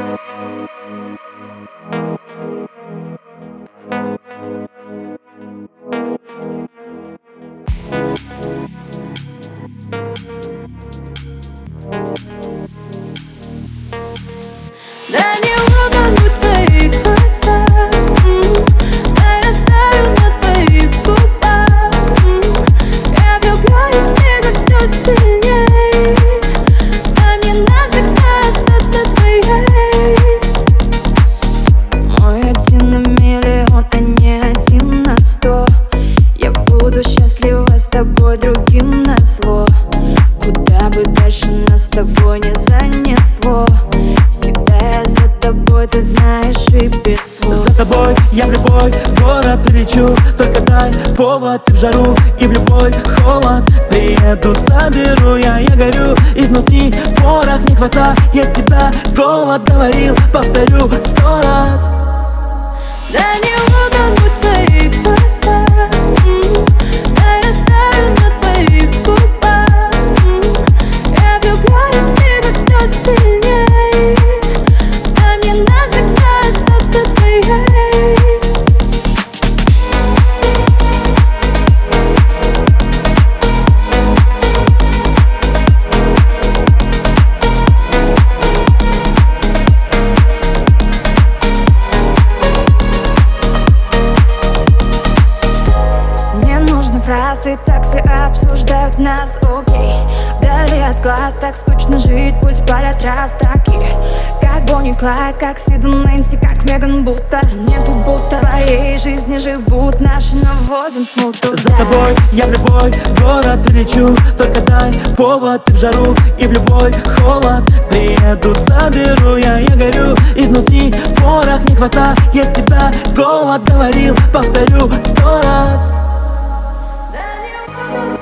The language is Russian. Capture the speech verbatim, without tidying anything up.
Дай мне утонуть в твоих глазах, дай растаю на твоих губах. Я влюбляюсь в тебя все сильней, дай мне навсегда остаться твоей. Мой один на миллион, а не один на сто. Я буду счастлива с тобой, другим назло. Куда бы дальше нас с тобой не занесло, всегда я за тобой, ты знаешь, и без слов. За тобой я в любой город прилечу, только дай повод, ты в жару и в любой холод. Приеду, заберу я, я горю изнутри, порох не хватает тебя, голод говорил, повторю сто раз. Дай мне утонуть в твоих глазах, дай растаю на твоих губах. Я влюбляюсь в тебя все сильней, дай мне навсегда остаться твоей. Фразы так все обсуждают нас, окей. Вдали от глаз так скучно жить, пусть палят раз таки. Как Бонни Клайд, как Сид и Нэнси, как Меган, будто нету будто. В своей жизни живут наши, наводим смуту. За тобой я в любой город прилечу, только дай повод, ты в жару и в любой холод. Приеду, заберу я, я горю изнутри, порох не хватает тебя, голод говорил, повторю сто раз. Дай мне утонуть